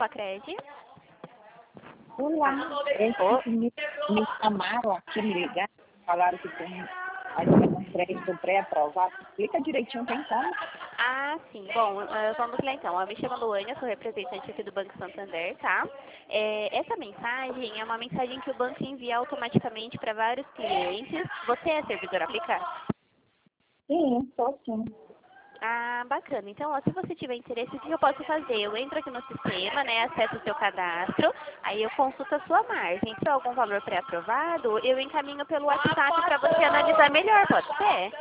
Pacred. Olá, me chamaram aqui, me ligaram, falaram que tem ainda um crédito pré-aprovado. Explica direitinho, tem como? Ah, sim. Bom, vamos lá então. Eu me chamo Luânia, sou representante aqui do Banco Santander, tá? Essa mensagem é uma mensagem que o banco envia automaticamente para vários clientes. Você é servidor aplicado? Sim, sou sim. Ah, bacana. Então, ó, se você tiver interesse, o que eu posso fazer? Eu entro aqui no sistema, né, acesso o seu cadastro, aí eu consulto a sua margem. Se for algum valor pré-aprovado, eu encaminho pelo WhatsApp para você analisar melhor, pode ser?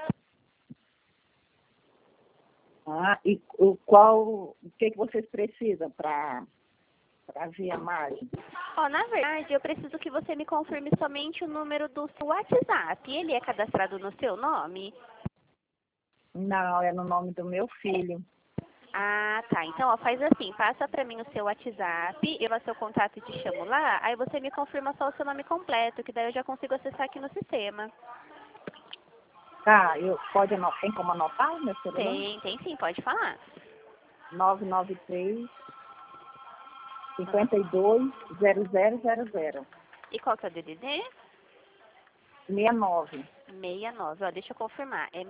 Ah, e o que vocês precisam para ver a margem? Ó, na verdade, eu preciso que você me confirme somente o número do seu WhatsApp. Ele é cadastrado no seu nome? Não, é no nome do meu filho. Ah, tá. Então, ó, faz assim, passa pra mim o seu WhatsApp, eu vou seu contato e te chamo lá, aí você me confirma só o seu nome completo, que daí eu já consigo acessar aqui no sistema. Tá, tem como anotar o meu celular? Tem sim, pode falar. 993 52 0000 E qual que é o DDD? 69. 69, ó, deixa eu confirmar. É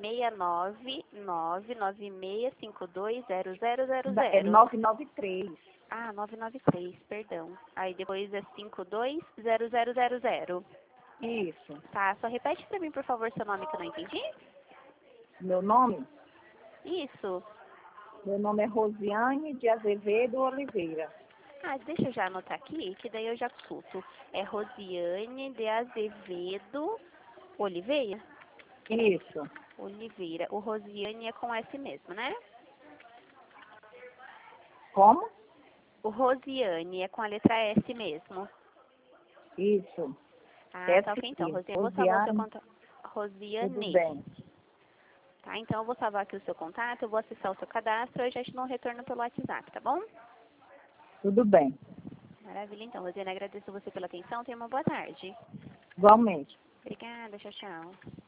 69996520000. É 993. Ah, 993, perdão. Aí depois é 520000. Isso. Tá, só repete pra mim, por favor, seu nome que eu não entendi. Meu nome? Isso. Meu nome é Rosiane de Azevedo Oliveira. Ah, deixa eu já anotar aqui, que daí eu já consulto. É Rosiane de Azevedo Oliveira? Isso. Oliveira. O Rosiane é com S mesmo, né? Como? O Rosiane é com a letra S mesmo. Isso. Ah, tá ok então. S. Rosiane, eu vou salvar o seu Rosiane, contato. tudo Rosiane. bem. Tá, então eu vou salvar aqui o seu contato, eu vou acessar o seu cadastro e eu já te dou um retorno pelo WhatsApp, tá bom? Tudo bem. Maravilha, então. Rosiane, agradeço você pela atenção. Tenha uma boa tarde. Igualmente. Obrigada, tchau, tchau.